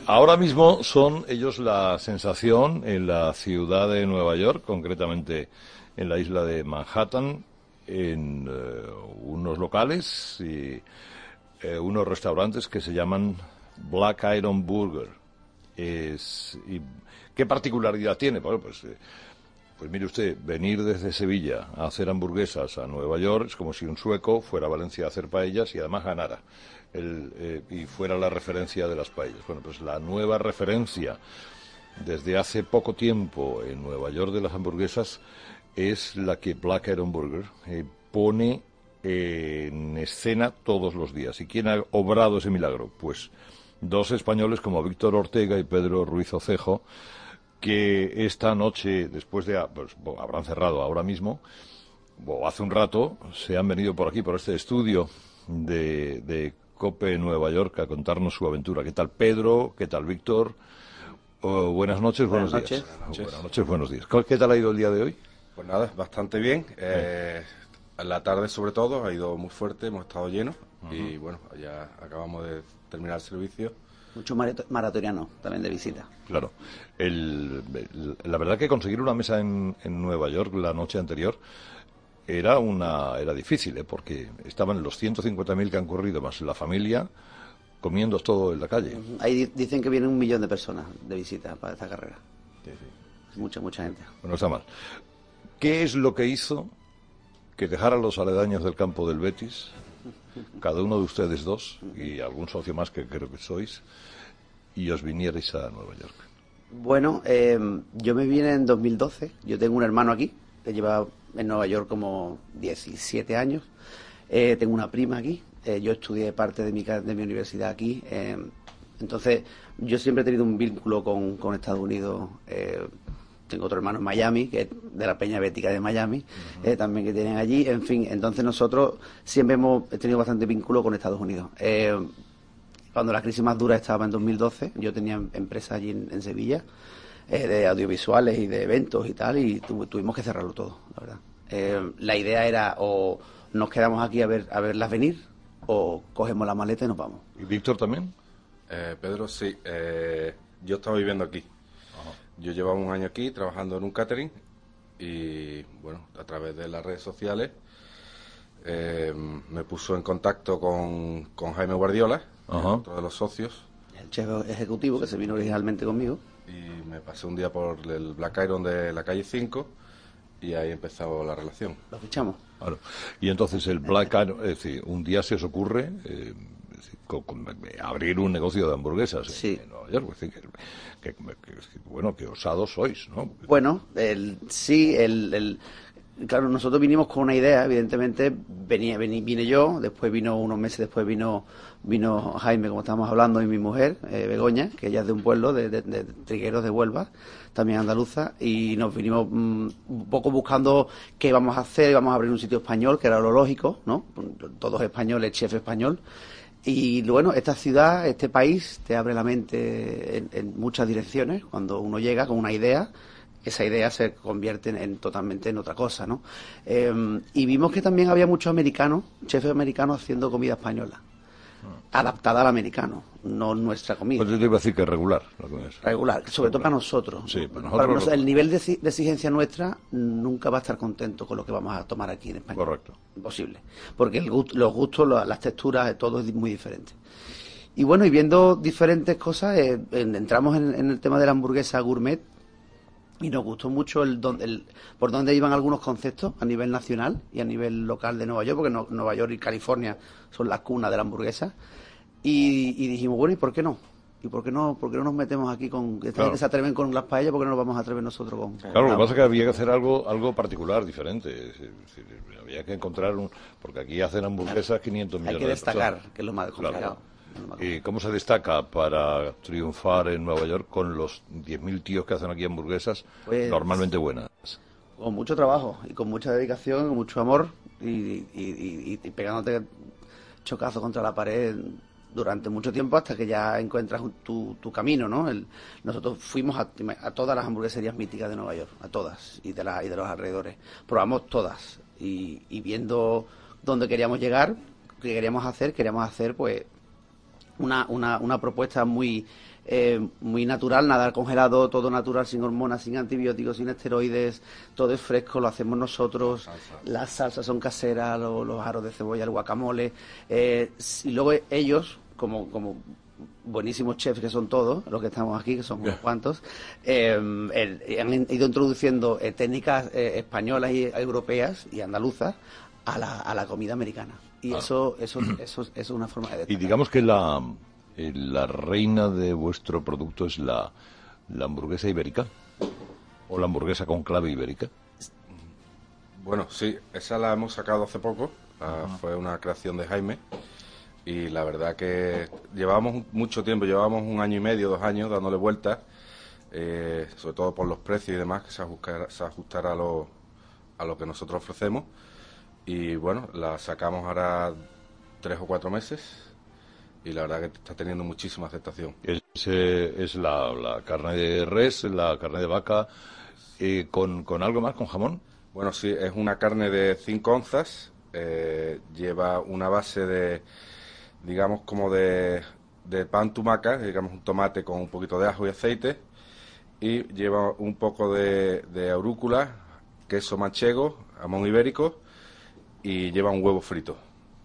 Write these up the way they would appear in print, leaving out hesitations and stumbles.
Ahora mismo son ellos la sensación en la ciudad de Nueva York, concretamente en la isla de Manhattan, en unos locales y unos restaurantes que se llaman Black Iron Burger. ¿Y qué particularidad tiene? Bueno, pues mire usted, venir desde Sevilla a hacer hamburguesas a Nueva York es como si un sueco fuera a Valencia a hacer paellas y además ganara. Y fuera la referencia de las paellas. Bueno, pues la nueva referencia desde hace poco tiempo en Nueva York de las hamburguesas es la que Black Iron Burger pone en escena todos los días. ¿Y quién ha obrado ese milagro? Pues dos españoles como Víctor Ortega y Pedro Ruiz Ocejo, que esta noche, después de... pues, habrán cerrado ahora mismo, o hace un rato, se han venido por aquí, por este estudio de COPE Nueva York, a contarnos su aventura. ¿Qué tal, Pedro? ¿Qué tal, Víctor? Buenas noches, buenos días. Buenas noches, buenos días. ¿Qué tal ha ido el día de hoy? Pues nada, bastante bien. La tarde, sobre todo, ha ido muy fuerte, hemos estado llenos. Y bueno, ya acabamos de terminar el servicio. Muchos maratonianos también de visita. Claro. La verdad que conseguir una mesa en Nueva York la noche anterior era difícil, porque estaban los 150.000 que han corrido, más la familia, comiendo todo en la calle. Ahí dicen que vienen 1 millón de personas de visita para esta carrera. Sí. Mucha gente. Bueno, está mal. ¿Qué es lo que hizo que dejaran los aledaños del campo del Betis, cada uno de ustedes dos, y algún socio más que creo que sois, y os vinierais a Nueva York? Bueno, yo me vine en 2012. Yo tengo un hermano aquí, que lleva en Nueva York como 17 años. Tengo una prima aquí. Yo estudié parte de mi universidad aquí. Entonces, yo siempre he tenido un vínculo con Estados Unidos. Tengo otro hermano en Miami, que es de la Peña Bética de Miami, también que tienen allí. En fin, entonces nosotros siempre hemos tenido bastante vínculo con Estados Unidos. Cuando la crisis más dura estaba en 2012, yo tenía empresa allí en Sevilla, de audiovisuales y de eventos y tal, y tuvimos que cerrarlo todo, la verdad. La idea era o nos quedamos aquí a verlas venir, o cogemos la maleta y nos vamos. ¿Y Víctor también? Pedro, sí. Yo estaba viviendo aquí. Yo llevaba 1 año aquí trabajando en un catering y, bueno, a través de las redes sociales me puso en contacto con Jaime Guardiola, otro de los socios. El chef ejecutivo que se vino originalmente conmigo. Y me pasé un día por el Black Iron de la calle 5 y ahí empezó la relación. Lo fichamos. Claro. Y entonces el Black Iron, es decir, un día se os ocurre abrir un negocio de hamburguesas en Nueva York. Es decir, bueno, que osados sois, ¿no? Bueno, claro, nosotros vinimos con una idea, evidentemente. Vine yo, después vino unos meses después vino Jaime, como estábamos hablando, y mi mujer, Begoña, que ella es de un pueblo de Trigueros de Huelva, también andaluza, y nos vinimos un poco buscando qué íbamos a hacer. Íbamos a abrir un sitio español, que era lo lógico, ¿no? Todos españoles, chef español. Y bueno, esta ciudad, este país, te abre la mente en muchas direcciones. Cuando uno llega con una idea, esa idea se convierte totalmente en otra cosa, ¿no? Y vimos que también había muchos americanos, chefs americanos haciendo comida española, adaptada al americano, no nuestra comida. Pues yo te iba a decir que es regular. Regular, sobre todo para nosotros. Sí, para nosotros. El nivel de exigencia nuestra nunca va a estar contento con lo que vamos a tomar aquí en España. Correcto. Imposible. Porque los gustos, las texturas, todo es muy diferente. Y bueno, y viendo diferentes cosas, entramos en el tema de la hamburguesa gourmet. Y nos gustó mucho por dónde iban algunos conceptos a nivel nacional y a nivel local de Nueva York, porque Nueva York y California son las cunas de la hamburguesa. Y dijimos, bueno, ¿y por qué no? ¿Y por qué no nos metemos aquí con... Claro. Que se atreven con las paellas, ¿por qué no nos vamos a atrever nosotros con...? Claro, lo que pasa es que había que hacer algo particular, diferente. Es decir, había que encontrar porque aquí hacen hamburguesas 500 millones de personas. Hay que destacar, que es lo más complicado. Claro. ¿Y cómo se destaca para triunfar en Nueva York con los 10.000 tíos que hacen aquí hamburguesas normalmente buenas? Con mucho trabajo y con mucha dedicación, con mucho amor y pegándote chocazos contra la pared durante mucho tiempo hasta que ya encuentras tu camino, ¿no? Nosotros fuimos a todas las hamburgueserías míticas de Nueva York, a todas, y de los alrededores. Probamos todas y viendo dónde queríamos llegar, qué queríamos hacer pues una propuesta muy muy natural, nada congelado, todo natural, sin hormonas, sin antibióticos, sin esteroides, todo es fresco, lo hacemos nosotros, las salsas son caseras, los aros de cebolla, el guacamole, y luego ellos, como buenísimos chefs que son todos, los que estamos aquí, que son unos cuantos, han ido introduciendo técnicas españolas y europeas y andaluzas a la comida americana. Y eso es una forma de destacar. Y digamos que la reina de vuestro producto es la hamburguesa ibérica, o la hamburguesa con clave ibérica. Bueno, sí, esa la hemos sacado hace poco, fue una creación de Jaime, y la verdad que llevábamos mucho tiempo, llevábamos 1 año y medio, 2 años dándole vueltas, sobre todo por los precios y demás, que se ajustara a lo que nosotros ofrecemos, y bueno, la sacamos ahora 3 o 4 meses, y la verdad que está teniendo muchísima aceptación. Es la carne de res, la carne de vaca, con algo más, con jamón. Bueno, sí, es una carne de 5 onzas, lleva una base de, digamos, como de pan tumaca, digamos un tomate con un poquito de ajo y aceite, y lleva un poco de arúcula, queso manchego, jamón ibérico, y lleva un huevo frito.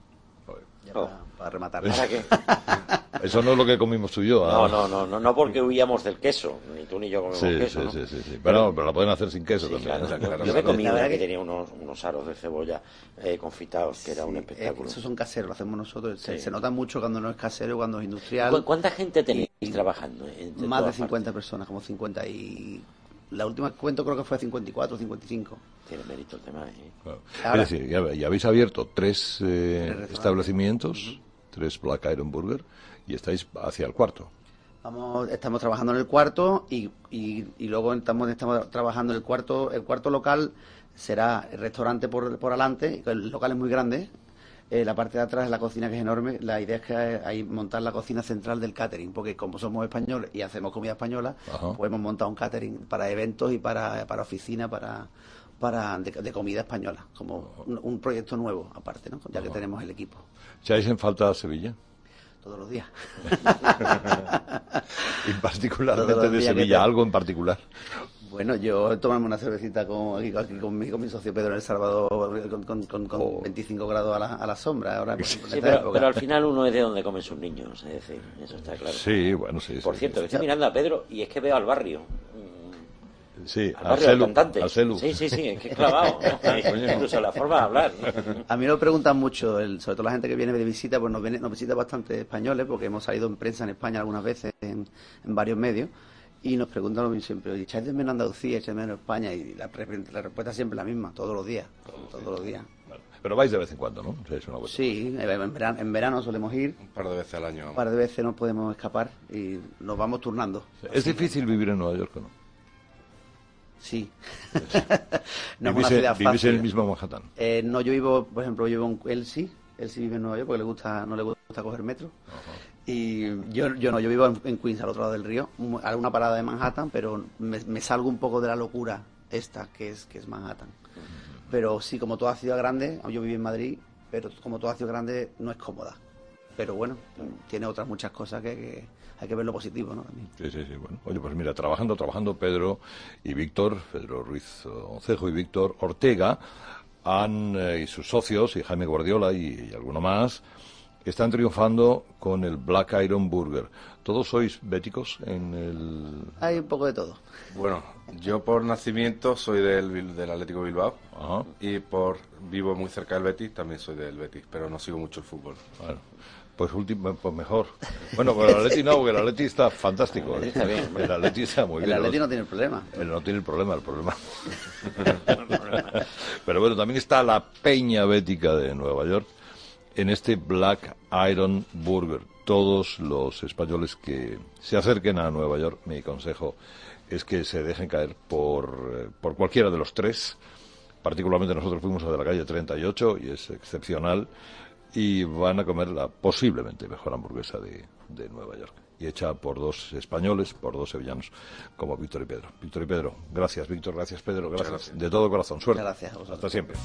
Para rematar. ¿Para qué? Eso no es lo que comimos tú y yo. No, porque huíamos del queso, ni tú ni yo comemos queso, ¿no? Sí. Pero la pueden hacer sin queso Sí, también. claro. Yo me comí una que tenía unos aros de cebolla confitados, que era un espectáculo. Esos son caseros, lo hacemos nosotros. Sí. Se nota mucho cuando no es casero y cuando es industrial. ¿Cuánta gente tenéis trabajando? Más de 50 personas, como 50 y... La última que cuento creo que fue 54 o 55. Tiene mérito el tema, ¿eh? Claro. Ahora, Es decir, ya habéis abierto 3 establecimientos, 3 Black Iron Burger, y estáis hacia el 4. Estamos trabajando en el cuarto y luego estamos trabajando en el cuarto. El cuarto local será el restaurante por adelante. El local es muy grande. La parte de atrás es la cocina, que es enorme. La idea es que hay montar la cocina central del catering, porque como somos españoles y hacemos comida española, pues hemos montado un catering para eventos y para oficina, de comida española, como un proyecto nuevo aparte, ¿no? Ya que tenemos el equipo. ¿Echáis en falta Sevilla? Todos los días. Y particularmente de Sevilla, algo en particular. Bueno, yo tomarme una cervecita aquí con mi socio Pedro en El Salvador con 25 grados a la sombra. Ahora, sí, pero al final uno es de donde comen sus niños, es decir, eso está claro. Sí, bueno, sí. Por cierto, que estoy mirando a Pedro y es que veo al barrio. Sí, al barrio del cantante. al Celu. Sí, es que es clavado, ¿no? Incluso la forma de hablar, ¿no? A mí me lo preguntan mucho, sobre todo la gente que viene de visita, pues nos visita bastante españoles, porque hemos salido en prensa en España algunas veces, en varios medios. Y nos preguntan lo mismo siempre, ¿echáis de menos Andalucía, echáis de menos España? Y la respuesta es siempre la misma, todos los días. Bueno, pero vais de vez en cuando, ¿no? Es una sí, en verano solemos ir. Un par de veces al año. Un par de veces nos podemos escapar y nos vamos turnando. ¿Es difícil vivir en Nueva York o no? Sí. No es una ciudad fácil. ¿Vivís en el mismo Manhattan? No, yo vivo, por ejemplo, él sí vive en Nueva York porque no le gusta coger metro. Y yo vivo en Queens, al otro lado del río, alguna parada de Manhattan, pero me salgo un poco de la locura esta que es Manhattan. Pero sí, como toda ciudad grande, yo viví en Madrid, pero como toda ciudad grande no es cómoda. Pero bueno, tiene otras muchas cosas que hay que ver lo positivo, ¿no? También. Sí, bueno. Oye, pues mira, trabajando Pedro y Víctor, Pedro Ruiz Oncejo y Víctor Ortega, y sus socios, y Jaime Guardiola y alguno más, están triunfando con el Black Iron Burger. ¿Todos sois béticos en el...? Hay un poco de todo. Bueno, yo por nacimiento soy del Atlético Bilbao. Ajá. Y vivo muy cerca del Betis, también soy del Betis, pero no sigo mucho el fútbol. Bueno, pues mejor. Bueno, pues el Atleti no, porque el Atleti está fantástico. El Atleti está bien. El Atleti está muy bien. El Atleti no tiene problema. No tiene el problema. Pero bueno, también está la Peña Bética de Nueva York en este Black Iron Burger. Todos los españoles que se acerquen a Nueva York, mi consejo es que se dejen caer por cualquiera de los 3. Particularmente nosotros fuimos a de la calle 38 y es excepcional. Y van a comer la posiblemente mejor hamburguesa de Nueva York. Y hecha por 2 españoles, por 2 sevillanos, como Víctor y Pedro. Víctor y Pedro, gracias Víctor, gracias Pedro, gracias. De todo corazón, suerte. Muchas gracias a vosotros. Hasta siempre.